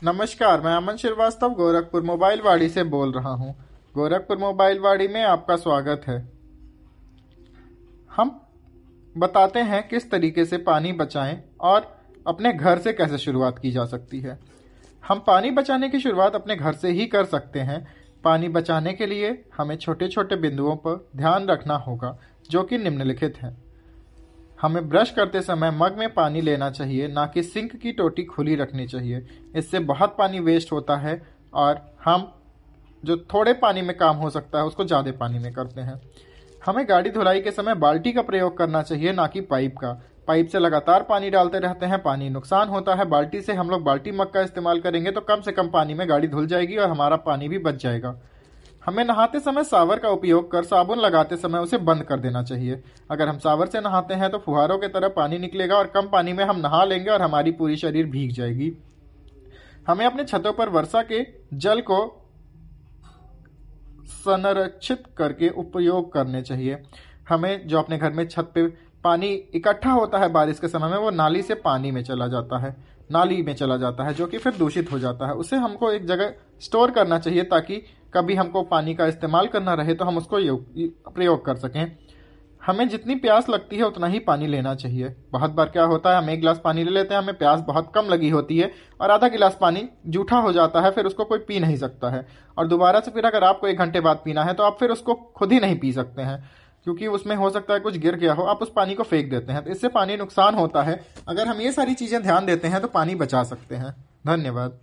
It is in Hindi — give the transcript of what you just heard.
नमस्कार, मैं अमन श्रीवास्तव गोरखपुर मोबाइल वाड़ी से बोल रहा हूँ। गोरखपुर मोबाइल वाड़ी में आपका स्वागत है। हम बताते हैं किस तरीके से पानी बचाएं और अपने घर से कैसे शुरुआत की जा सकती है। हम पानी बचाने की शुरुआत अपने घर से ही कर सकते हैं। पानी बचाने के लिए हमें छोटे छोटे बिंदुओं पर ध्यान रखना होगा, जो कि निम्नलिखित हैं। हमें ब्रश करते समय मग में पानी लेना चाहिए, ना कि सिंक की टोटी खुली रखनी चाहिए। इससे बहुत पानी वेस्ट होता है और हम जो थोड़े पानी में काम हो सकता है उसको ज़्यादा पानी में करते हैं। हमें गाड़ी धुलाई के समय बाल्टी का प्रयोग करना चाहिए, ना कि पाइप का। पाइप से लगातार पानी डालते रहते हैं, पानी नुकसान होता है। बाल्टी से हम लोग बाल्टी मग का इस्तेमाल करेंगे तो कम से कम पानी में गाड़ी धुल जाएगी और हमारा पानी भी बच जाएगा। हमें नहाते समय सावर का उपयोग कर साबुन लगाते समय उसे बंद कर देना चाहिए। अगर हम सावर से नहाते हैं तो फुहारों की तरह पानी निकलेगा और कम पानी में हम नहा लेंगे और हमारी पूरी शरीर भीग जाएगी। हमें अपने छतों पर वर्षा के जल को संरक्षित करके उपयोग करने चाहिए। हमें जो अपने घर में छत पे पानी इकट्ठा होता है बारिश के समय में, वो नाली से पानी में चला जाता है, नाली में चला जाता है, जो कि फिर दूषित हो जाता है। उसे हमको एक जगह स्टोर करना चाहिए ताकि कभी हमको पानी का इस्तेमाल करना रहे तो हम उसको प्रयोग कर सकें। हमें जितनी प्यास लगती है उतना ही पानी लेना चाहिए। बहुत बार क्या होता है, हम 1 गिलास पानी ले लेते हैं, हमें प्यास बहुत कम लगी होती है और आधा गिलास पानी जूठा हो जाता है, फिर उसको कोई पी नहीं सकता है। और दोबारा से फिर अगर आपको 1 घंटे बाद पीना है तो आप फिर उसको खुद ही नहीं पी सकते हैं, क्योंकि उसमें हो सकता है कुछ गिर गया हो। आप उस पानी को फेंक देते हैं, तो इससे पानी नुकसान होता है। अगर हम ये सारी चीजें ध्यान देते हैं तो पानी बचा सकते हैं। धन्यवाद।